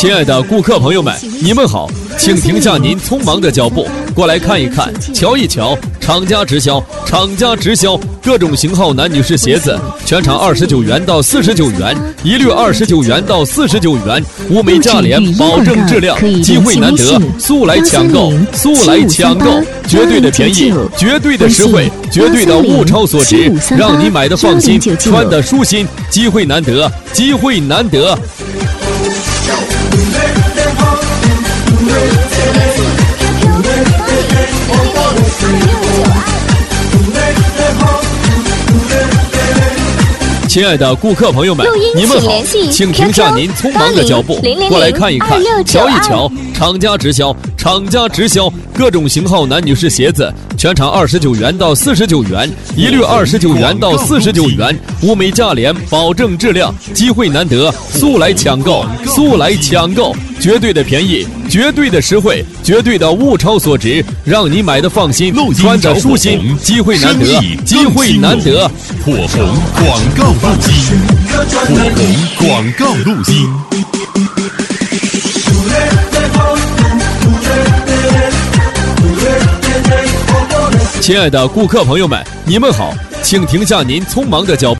亲爱的顾客朋友们，你们好，请停下您匆忙的脚步，过来看一看，瞧一瞧，厂家直销，厂家直销，各种型号男女士鞋子，全场29元到49元，一律29元到49元，物美价廉，保证质量，机会难得，速来抢购，速来抢购，绝对的便宜，绝对的实惠，绝对的物超所值，让你买的放心，穿的舒心，机会难得，机会难得。亲爱的顾客朋友们，你们好，请停下您匆忙的脚步，过来看一看，瞧一瞧，厂家直销，厂家直销，各种型号男女士鞋子，全场29元到49元，一律29元到49元，物美价廉，保证质量，机会难得，速来抢购，速来抢购，绝对的便宜，绝对的实惠，绝对的物超所值，让你买的放心，穿的舒心，机会难得，机会难得。 火红广告路径，火红广告路径。 亲爱的顾客朋友们，你们好，请停下您匆忙的脚步。